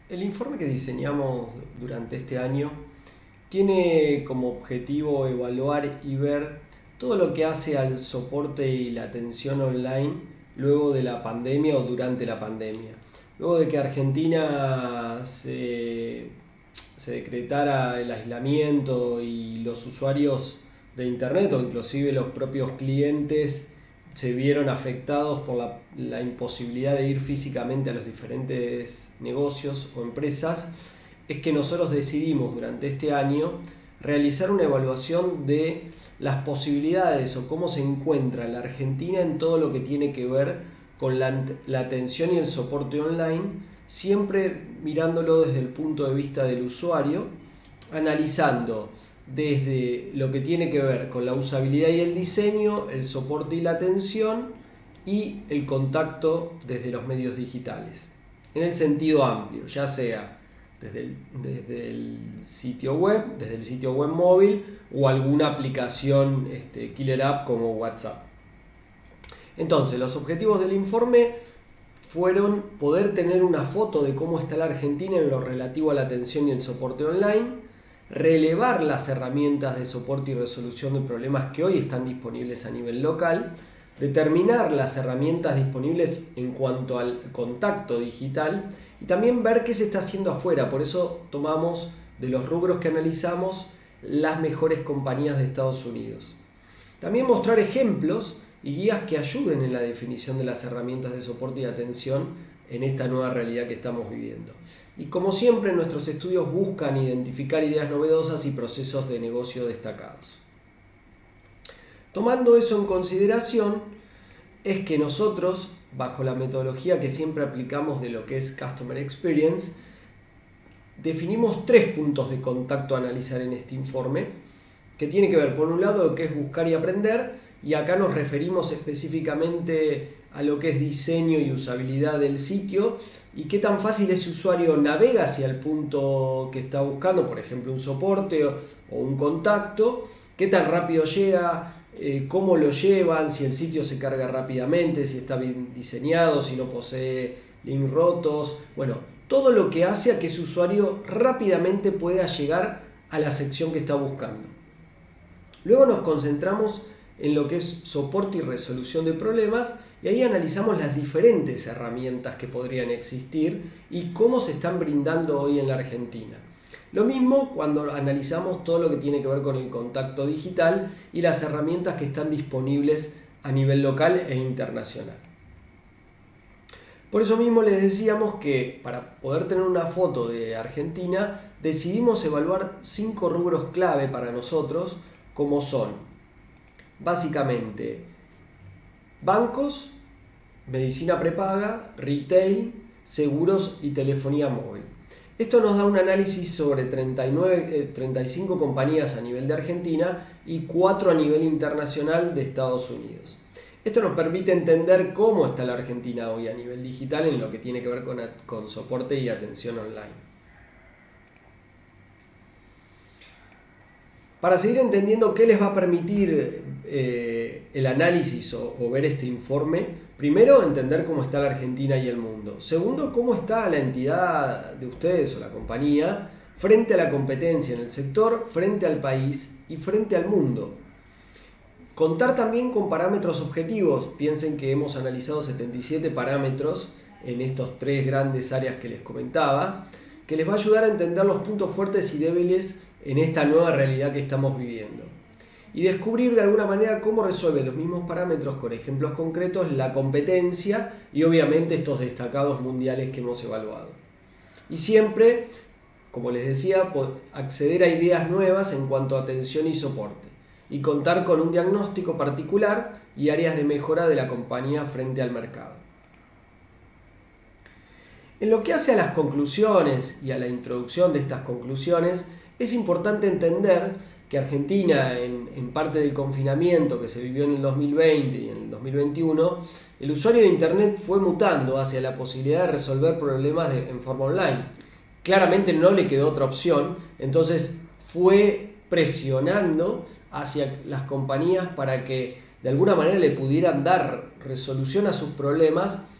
El informe que diseñamos durante este año tiene como objetivo evaluar y ver todo lo que hace al soporte y la atención online luego de la pandemia o durante la pandemia. Luego de que Argentina se decretara el aislamiento y los usuarios de internet o inclusive los propios clientes se vieron afectados por la imposibilidad de ir físicamente a los diferentes negocios o empresas, es que nosotros decidimos durante este año realizar una evaluación de las posibilidades o cómo se encuentra la Argentina en todo lo que tiene que ver con la atención y el soporte online, siempre mirándolo desde el punto de vista del usuario, analizando desde lo que tiene que ver con la usabilidad y el diseño, el soporte y la atención y el contacto desde los medios digitales. En el sentido amplio, ya sea desde el sitio web móvil o alguna aplicación killer app como WhatsApp. Entonces, los objetivos del informe fueron poder tener una foto de cómo está la Argentina en lo relativo a la atención y el soporte online, relevar las herramientas de soporte y resolución de problemas que hoy están disponibles a nivel local, determinar las herramientas disponibles en cuanto al contacto digital y también ver qué se está haciendo afuera. Por eso tomamos de los rubros que analizamos las mejores compañías de Estados Unidos. También mostrar ejemplos y guías que ayuden en la definición de las herramientas de soporte y atención en esta nueva realidad que estamos viviendo. Y como siempre, nuestros estudios buscan identificar ideas novedosas y procesos de negocio destacados. Tomando eso en consideración, es que nosotros, bajo la metodología que siempre aplicamos de lo que es Customer Experience, definimos 3 puntos de contacto a analizar en este informe, que tiene que ver, por un lado, lo que es buscar y aprender, y acá nos referimos específicamente a lo que es diseño y usabilidad del sitio y qué tan fácil ese usuario navega hacia el punto que está buscando, por ejemplo un soporte o un contacto, qué tan rápido llega, cómo lo llevan, si el sitio se carga rápidamente, si está bien diseñado, si no posee links rotos, bueno, todo lo que hace a que ese usuario rápidamente pueda llegar a la sección que está buscando. Luego nos concentramos en lo que es soporte y resolución de problemas y ahí analizamos las diferentes herramientas que podrían existir y cómo se están brindando hoy en la Argentina. Lo mismo cuando analizamos todo lo que tiene que ver con el contacto digital y las herramientas que están disponibles a nivel local e internacional. Por eso mismo les decíamos que para poder tener una foto de Argentina decidimos evaluar 5 rubros clave para nosotros, como son básicamente bancos, medicina prepaga, retail, seguros y telefonía móvil. Esto nos da un análisis sobre 35 compañías a nivel de Argentina y 4 a nivel internacional de Estados Unidos. Esto nos permite entender cómo está la Argentina hoy a nivel digital en lo que tiene que ver con soporte y atención online. Para seguir entendiendo qué les va a permitir el análisis o ver este informe, primero entender cómo está la Argentina y el mundo. Segundo, cómo está la entidad de ustedes o la compañía frente a la competencia en el sector, frente al país y frente al mundo. Contar también con parámetros objetivos. Piensen que hemos analizado 77 parámetros en estos 3 grandes áreas que les comentaba, que les va a ayudar a entender los puntos fuertes y débiles en esta nueva realidad que estamos viviendo. Y descubrir de alguna manera cómo resuelven los mismos parámetros con ejemplos concretos la competencia y obviamente estos destacados mundiales que hemos evaluado. Y siempre, como les decía, acceder a ideas nuevas en cuanto a atención y soporte y contar con un diagnóstico particular y áreas de mejora de la compañía frente al mercado. En lo que hace a las conclusiones y a la introducción de estas conclusiones, es importante entender que Argentina, en parte del confinamiento que se vivió en el 2020 y en el 2021, el usuario de Internet fue mutando hacia la posibilidad de resolver problemas en forma online. Claramente no le quedó otra opción, entonces fue presionando hacia las compañías para que de alguna manera le pudieran dar resolución a sus problemas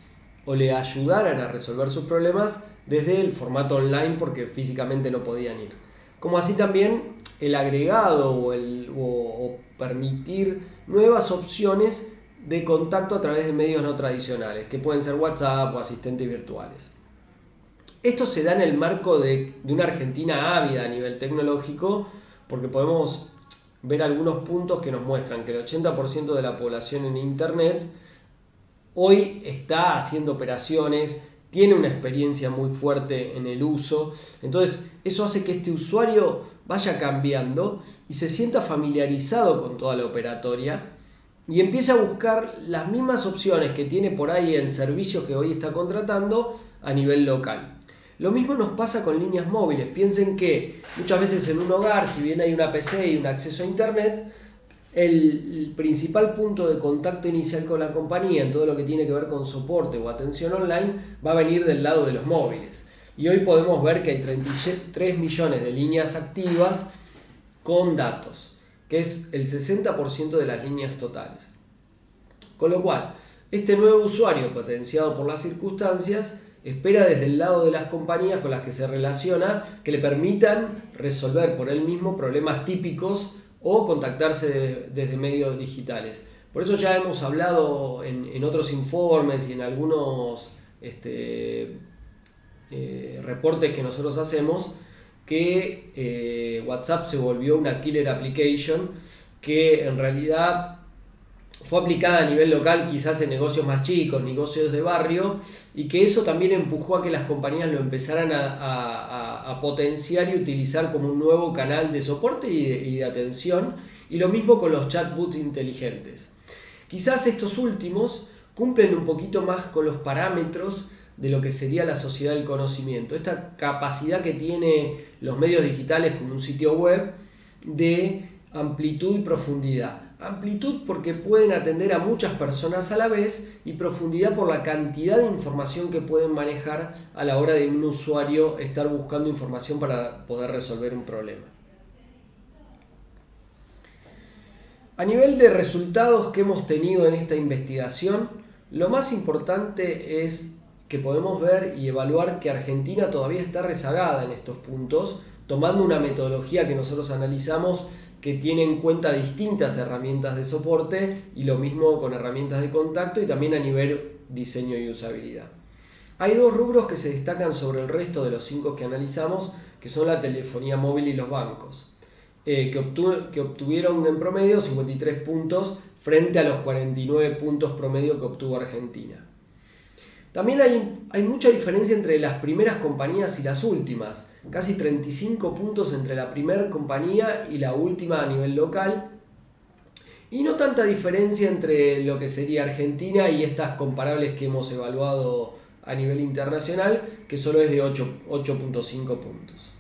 o le ayudaran a resolver sus problemas desde el formato online porque físicamente no podían ir. Como así también el agregado o permitir nuevas opciones de contacto a través de medios no tradicionales, que pueden ser WhatsApp o asistentes virtuales. Esto se da en el marco de una Argentina ávida a nivel tecnológico, porque podemos ver algunos puntos que nos muestran que el 80% de la población en Internet hoy está haciendo operaciones, tiene una experiencia muy fuerte en el uso. Entonces eso hace que este usuario vaya cambiando y se sienta familiarizado con toda la operatoria y empieza a buscar las mismas opciones que tiene por ahí en servicios que hoy está contratando a nivel local. Lo mismo nos pasa con líneas móviles. Piensen que muchas veces en un hogar, si bien hay una PC y un acceso a Internet, el principal punto de contacto inicial con la compañía en todo lo que tiene que ver con soporte o atención online va a venir del lado de los móviles. Y hoy podemos ver que hay 33 millones de líneas activas con datos, que es el 60% de las líneas totales. Con lo cual, este nuevo usuario potenciado por las circunstancias espera desde el lado de las compañías con las que se relaciona que le permitan resolver por él mismo problemas típicos o contactarse desde medios digitales. Por eso ya hemos hablado en otros informes y en algunos reportes que nosotros hacemos que WhatsApp se volvió una killer application que en realidad fue aplicada a nivel local, quizás en negocios más chicos, negocios de barrio, y que eso también empujó a que las compañías lo empezaran a potenciar y utilizar como un nuevo canal de soporte y de atención, y lo mismo con los chatbots inteligentes. Quizás estos últimos cumplen un poquito más con los parámetros de lo que sería la sociedad del conocimiento, esta capacidad que tiene los medios digitales como un sitio web de amplitud y profundidad. Amplitud porque pueden atender a muchas personas a la vez y profundidad por la cantidad de información que pueden manejar a la hora de un usuario estar buscando información para poder resolver un problema. A nivel de resultados que hemos tenido en esta investigación, lo más importante es que podemos ver y evaluar que Argentina todavía está rezagada en estos puntos, tomando una metodología que nosotros analizamos que tiene en cuenta distintas herramientas de soporte y lo mismo con herramientas de contacto y también a nivel diseño y usabilidad. Hay dos rubros que se destacan sobre el resto de los 5 que analizamos, que son la telefonía móvil y los bancos, que obtuvieron en promedio 53 puntos frente a los 49 puntos promedio que obtuvo Argentina. También hay mucha diferencia entre las primeras compañías y las últimas, casi 35 puntos entre la primera compañía y la última a nivel local, y no tanta diferencia entre lo que sería Argentina y estas comparables que hemos evaluado a nivel internacional, que solo es de 8.5 puntos.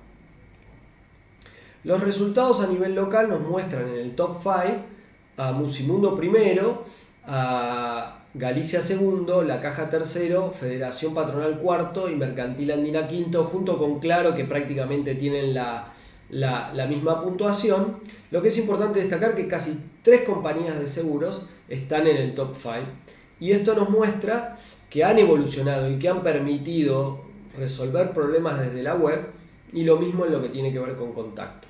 Los resultados a nivel local nos muestran en el top 5 a Musimundo primero, a Galicia segundo, La Caja tercero, Federación Patronal cuarto y Mercantil Andina quinto, junto con Claro, que prácticamente tienen la misma puntuación. Lo que es importante destacar que casi 3 compañías de seguros están en el top 5 y esto nos muestra que han evolucionado y que han permitido resolver problemas desde la web, y lo mismo en lo que tiene que ver con contacto.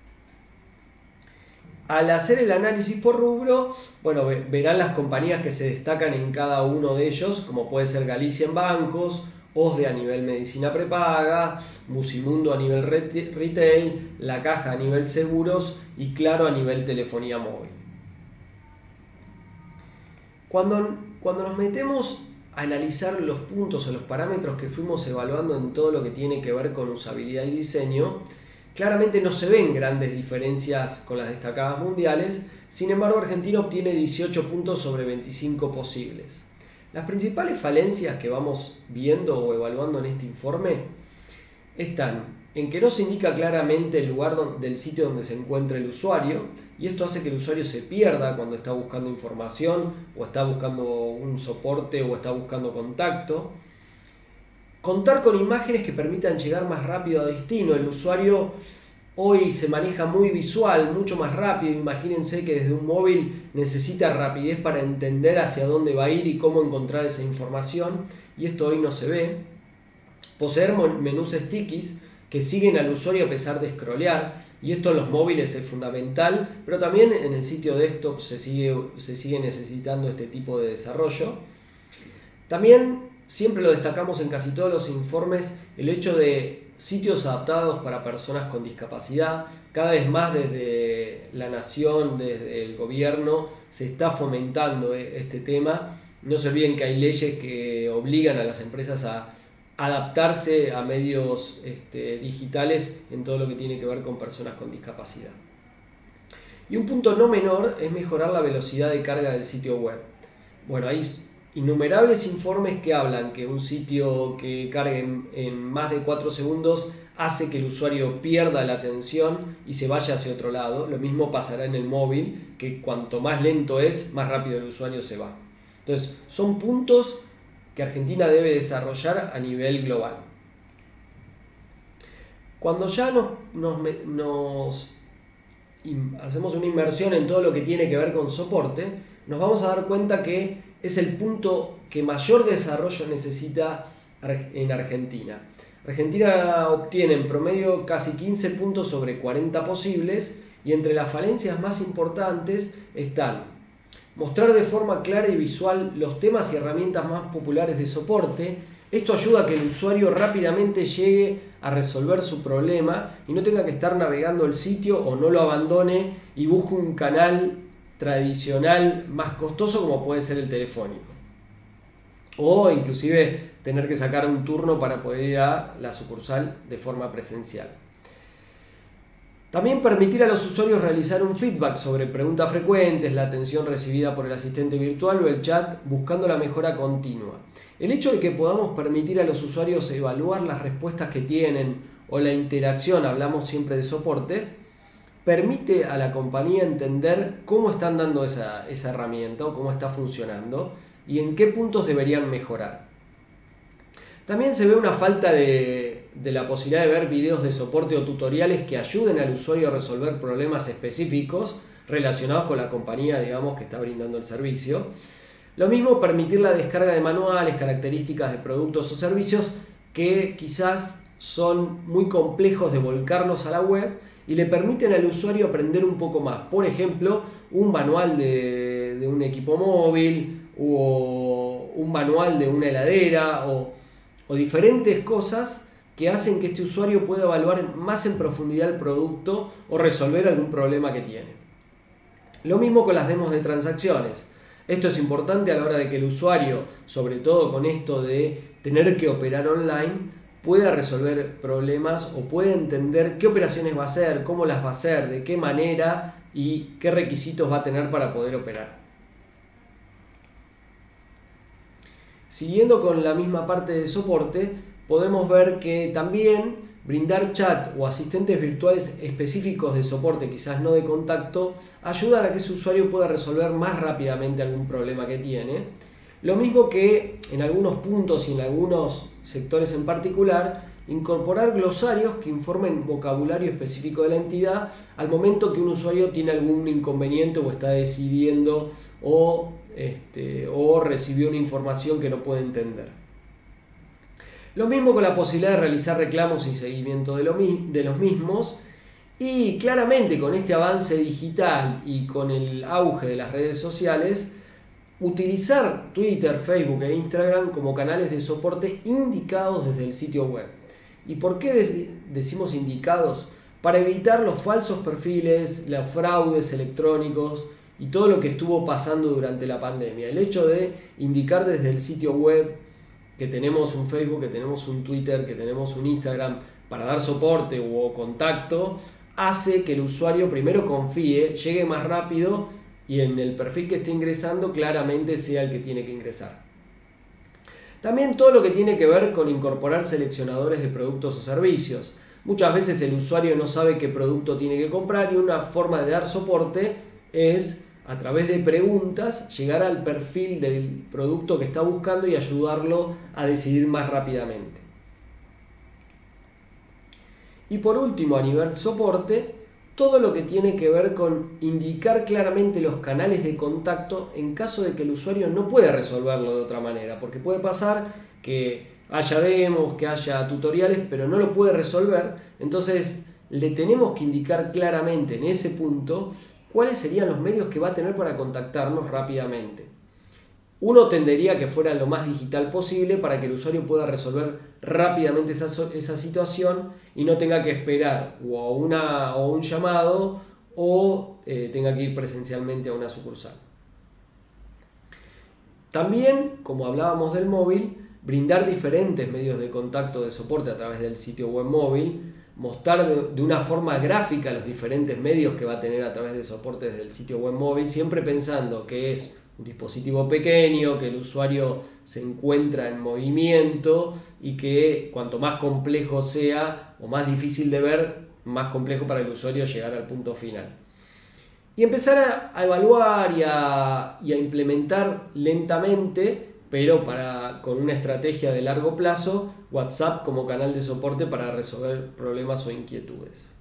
Al hacer el análisis por rubro, bueno, verán las compañías que se destacan en cada uno de ellos, como puede ser Galicia en bancos, OSDE a nivel medicina prepaga, Musimundo a nivel retail, La Caja a nivel seguros y Claro a nivel telefonía móvil. Cuando nos metemos a analizar los puntos o los parámetros que fuimos evaluando en todo lo que tiene que ver con usabilidad y diseño, claramente no se ven grandes diferencias con las destacadas mundiales. Sin embargo, Argentina obtiene 18 puntos sobre 25 posibles. Las principales falencias que vamos viendo o evaluando en este informe están en que no se indica claramente el lugar del sitio donde se encuentra el usuario, y esto hace que el usuario se pierda cuando está buscando información o está buscando un soporte o está buscando contacto. Contar con imágenes que permitan llegar más rápido a destino. El usuario hoy se maneja muy visual, mucho más rápido. Imagínense que desde un móvil necesita rapidez para entender hacia dónde va a ir y cómo encontrar esa información, y esto hoy no se ve. Poseer menús stickies que siguen al usuario a pesar de scrollear, y esto en los móviles es fundamental, pero también en el sitio desktop se sigue necesitando este tipo de desarrollo. También siempre lo destacamos en casi todos los informes, el hecho de sitios adaptados para personas con discapacidad. Cada vez más desde la nación, desde el gobierno, se está fomentando este tema. No se olviden que hay leyes que obligan a las empresas a adaptarse a medios digitales en todo lo que tiene que ver con personas con discapacidad. Y un punto no menor es mejorar la velocidad de carga del sitio web. Bueno, hay innumerables informes que hablan que un sitio que cargue en más de 4 segundos hace que el usuario pierda la atención y se vaya hacia otro lado. Lo mismo pasará en el móvil, que cuanto más lento es, más rápido el usuario se va. Entonces, son puntos que Argentina debe desarrollar a nivel global. Cuando ya hacemos una inversión en todo lo que tiene que ver con soporte, nos vamos a dar cuenta que es el punto que mayor desarrollo necesita en Argentina. Argentina obtiene en promedio casi 15 puntos sobre 40 posibles, y entre las falencias más importantes están: mostrar de forma clara y visual los temas y herramientas más populares de soporte. Esto ayuda a que el usuario rápidamente llegue a resolver su problema y no tenga que estar navegando el sitio, o no lo abandone y busque un canal tradicional más costoso como puede ser el telefónico, o inclusive tener que sacar un turno para poder ir a la sucursal de forma presencial. También permitir a los usuarios realizar un feedback sobre preguntas frecuentes, la atención recibida por el asistente virtual o el chat, buscando la mejora continua. El hecho de que podamos permitir a los usuarios evaluar las respuestas que tienen o la interacción, hablamos siempre de soporte, permite a la compañía entender cómo están dando esa herramienta o cómo está funcionando y en qué puntos deberían mejorar. También se ve una falta de la posibilidad de ver videos de soporte o tutoriales que ayuden al usuario a resolver problemas específicos relacionados con la compañía, digamos, que está brindando el servicio. Lo mismo, permitir la descarga de manuales, características de productos o servicios que quizás son muy complejos de volcarlos a la web y le permiten al usuario aprender un poco más. Por ejemplo, un manual de un equipo móvil, o un manual de una heladera, o diferentes cosas que hacen que este usuario pueda evaluar más en profundidad el producto o resolver algún problema que tiene. Lo mismo con las demos de transacciones. Esto es importante a la hora de que el usuario, sobre todo con esto de tener que operar online, pueda resolver problemas o pueda entender qué operaciones va a hacer, cómo las va a hacer, de qué manera y qué requisitos va a tener para poder operar. Siguiendo con la misma parte de soporte, podemos ver que también brindar chat o asistentes virtuales específicos de soporte, quizás no de contacto, ayudan a que ese usuario pueda resolver más rápidamente algún problema que tiene. Lo mismo que en algunos puntos y en algunos sectores en particular, incorporar glosarios que informen vocabulario específico de la entidad al momento que un usuario tiene algún inconveniente o está decidiendo o recibió una información que no puede entender. Lo mismo con la posibilidad de realizar reclamos y seguimiento de los mismos. Y claramente con este avance digital y con el auge de las redes sociales, utilizar Twitter, Facebook e Instagram como canales de soporte indicados desde el sitio web. ¿Y por qué decimos indicados? Para evitar los falsos perfiles, los fraudes electrónicos y todo lo que estuvo pasando durante la pandemia. El hecho de indicar desde el sitio web que tenemos un Facebook, que tenemos un Twitter, que tenemos un Instagram para dar soporte o contacto, hace que el usuario primero confíe, llegue más rápido y en el perfil que esté ingresando claramente sea el que tiene que ingresar. También todo lo que tiene que ver con incorporar seleccionadores de productos o servicios. Muchas veces el usuario no sabe qué producto tiene que comprar y una forma de dar soporte es, a través de preguntas, llegar al perfil del producto que está buscando y ayudarlo a decidir más rápidamente. Y por último, a nivel soporte, todo lo que tiene que ver con indicar claramente los canales de contacto en caso de que el usuario no pueda resolverlo de otra manera, porque puede pasar que haya demos, que haya tutoriales, pero no lo puede resolver. Entonces le tenemos que indicar claramente en ese punto cuáles serían los medios que va a tener para contactarnos rápidamente. Uno tendería que fuera lo más digital posible para que el usuario pueda resolver rápidamente esa situación y no tenga que esperar o un llamado o tenga que ir presencialmente a una sucursal. También, como hablábamos del móvil, brindar diferentes medios de contacto de soporte a través del sitio web móvil, mostrar de una forma gráfica los diferentes medios que va a tener a través de soporte desde el sitio web móvil, siempre pensando que es un dispositivo pequeño, que el usuario se encuentra en movimiento y que cuanto más complejo sea o más difícil de ver, más complejo para el usuario llegar al punto final. Y empezar a evaluar y a implementar lentamente, pero con una estrategia de largo plazo, WhatsApp como canal de soporte para resolver problemas o inquietudes.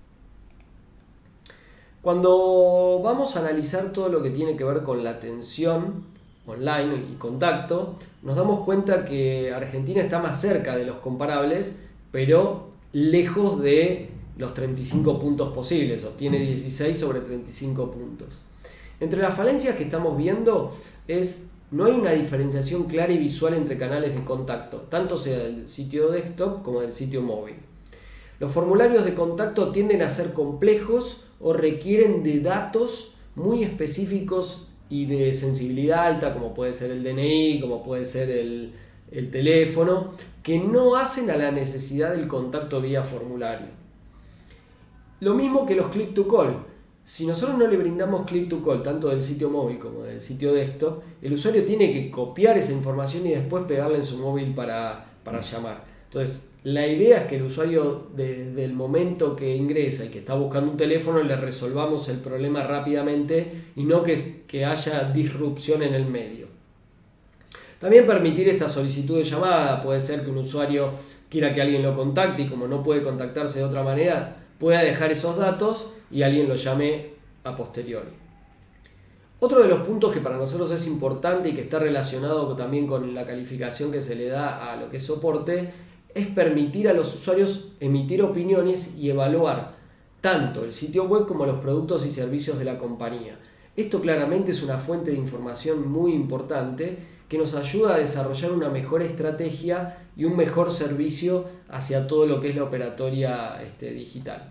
Cuando vamos a analizar todo lo que tiene que ver con la atención online y contacto, nos damos cuenta que Argentina está más cerca de los comparables, pero lejos de los 35 puntos posibles, obtiene 16 sobre 35 puntos. Entre las falencias que estamos viendo no hay una diferenciación clara y visual entre canales de contacto, tanto sea del sitio desktop como del sitio móvil. Los formularios de contacto tienden a ser complejos o requieren de datos muy específicos y de sensibilidad alta, como puede ser el DNI, como puede ser el teléfono, que no hacen a la necesidad del contacto vía formulario. Lo mismo que los click to call. Si nosotros no le brindamos click to call tanto del sitio móvil como del sitio desktop, el usuario tiene que copiar esa información y después pegarla en su móvil para llamar. Entonces, la idea es que el usuario desde el momento que ingresa y que está buscando un teléfono le resolvamos el problema rápidamente y no que haya disrupción en el medio. También permitir esta solicitud de llamada. Puede ser que un usuario quiera que alguien lo contacte y como no puede contactarse de otra manera, pueda dejar esos datos y alguien lo llame a posteriori. Otro de los puntos que para nosotros es importante y que está relacionado también con la calificación que se le da a lo que es soporte es permitir a los usuarios emitir opiniones y evaluar tanto el sitio web como los productos y servicios de la compañía. Esto claramente es una fuente de información muy importante que nos ayuda a desarrollar una mejor estrategia y un mejor servicio hacia todo lo que es la operatoria digital.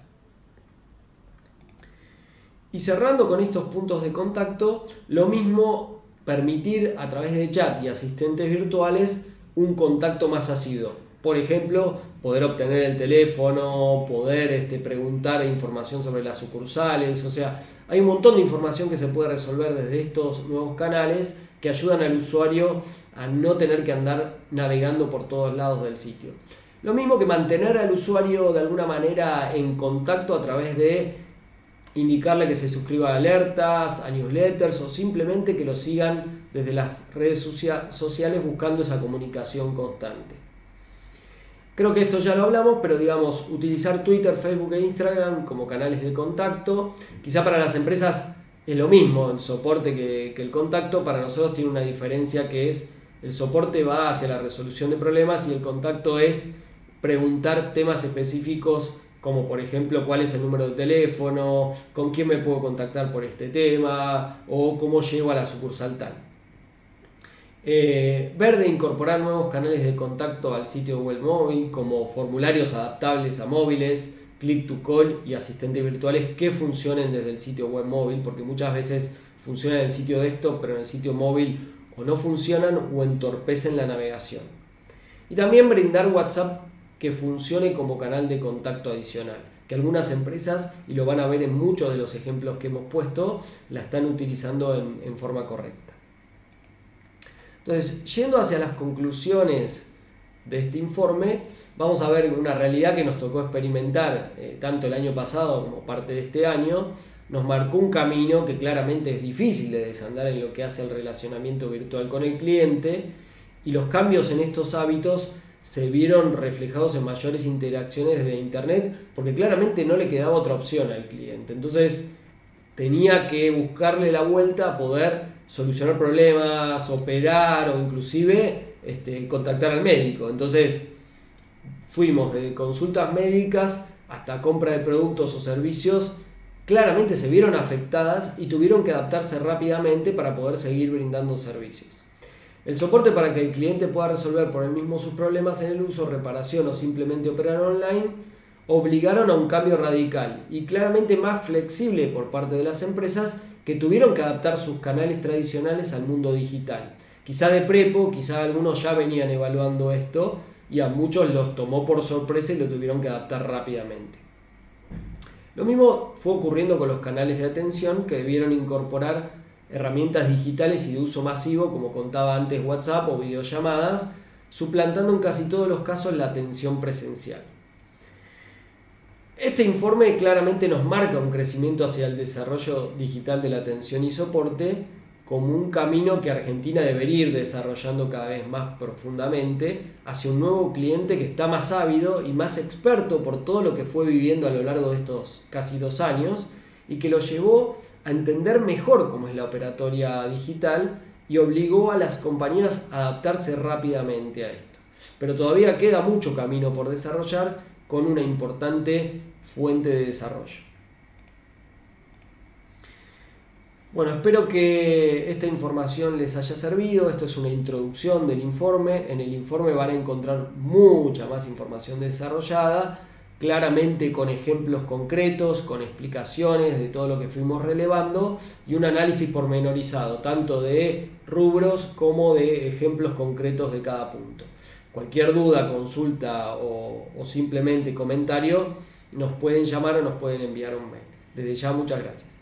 Y cerrando con estos puntos de contacto, lo mismo permitir a través de chat y asistentes virtuales un contacto más asiduo. Por ejemplo, poder obtener el teléfono, poder preguntar información sobre las sucursales. O sea, hay un montón de información que se puede resolver desde estos nuevos canales que ayudan al usuario a no tener que andar navegando por todos lados del sitio. Lo mismo que mantener al usuario de alguna manera en contacto a través de indicarle que se suscriba a alertas, a newsletters o simplemente que lo sigan desde las redes sociales buscando esa comunicación constante. Creo que esto ya lo hablamos, pero digamos, utilizar Twitter, Facebook e Instagram como canales de contacto. Quizá para las empresas es lo mismo el soporte que el contacto. Para nosotros tiene una diferencia que es el soporte va hacia la resolución de problemas y el contacto es preguntar temas específicos como por ejemplo cuál es el número de teléfono, con quién me puedo contactar por este tema o cómo llego a la sucursal tal. Ver de incorporar nuevos canales de contacto al sitio web móvil como formularios adaptables a móviles, click to call y asistentes virtuales que funcionen desde el sitio web móvil, porque muchas veces funcionan en el sitio desktop pero en el sitio móvil o no funcionan o entorpecen la navegación. Y también brindar WhatsApp que funcione como canal de contacto adicional, que algunas empresas, y lo van a ver en muchos de los ejemplos que hemos puesto, la están utilizando en forma correcta. Entonces, yendo hacia las conclusiones de este informe, vamos a ver una realidad que nos tocó experimentar tanto el año pasado como parte de este año. Nos marcó un camino que claramente es difícil de desandar en lo que hace al relacionamiento virtual con el cliente, y los cambios en estos hábitos se vieron reflejados en mayores interacciones de internet, porque claramente no le quedaba otra opción al cliente. Entonces tenía que buscarle la vuelta a poder solucionar problemas, operar o inclusive contactar al médico. Entonces fuimos de consultas médicas hasta compra de productos o servicios, claramente se vieron afectadas y tuvieron que adaptarse rápidamente para poder seguir brindando servicios. El soporte para que el cliente pueda resolver por él mismo sus problemas en el uso, reparación o simplemente operar online obligaron a un cambio radical y claramente más flexible por parte de las empresas que tuvieron que adaptar sus canales tradicionales al mundo digital. Quizá de prepo, quizá algunos ya venían evaluando esto y a muchos los tomó por sorpresa y lo tuvieron que adaptar rápidamente. Lo mismo fue ocurriendo con los canales de atención, que debieron incorporar herramientas digitales y de uso masivo, como contaba antes WhatsApp o videollamadas, suplantando en casi todos los casos la atención presencial. Este informe claramente nos marca un crecimiento hacia el desarrollo digital de la atención y soporte como un camino que Argentina debería ir desarrollando cada vez más profundamente hacia un nuevo cliente que está más ávido y más experto por todo lo que fue viviendo a lo largo de estos casi 2 años y que lo llevó a entender mejor cómo es la operatoria digital y obligó a las compañías a adaptarse rápidamente a esto. Pero todavía queda mucho camino por desarrollar con una importante fuente de desarrollo. Bueno, espero que esta información les haya servido. Esto es una introducción del informe. En el informe van a encontrar mucha más información desarrollada, claramente con ejemplos concretos, con explicaciones de todo lo que fuimos relevando y un análisis pormenorizado, tanto de rubros como de ejemplos concretos de cada punto. Cualquier duda, consulta o simplemente comentario, nos pueden llamar o nos pueden enviar un mail. Desde ya, muchas gracias.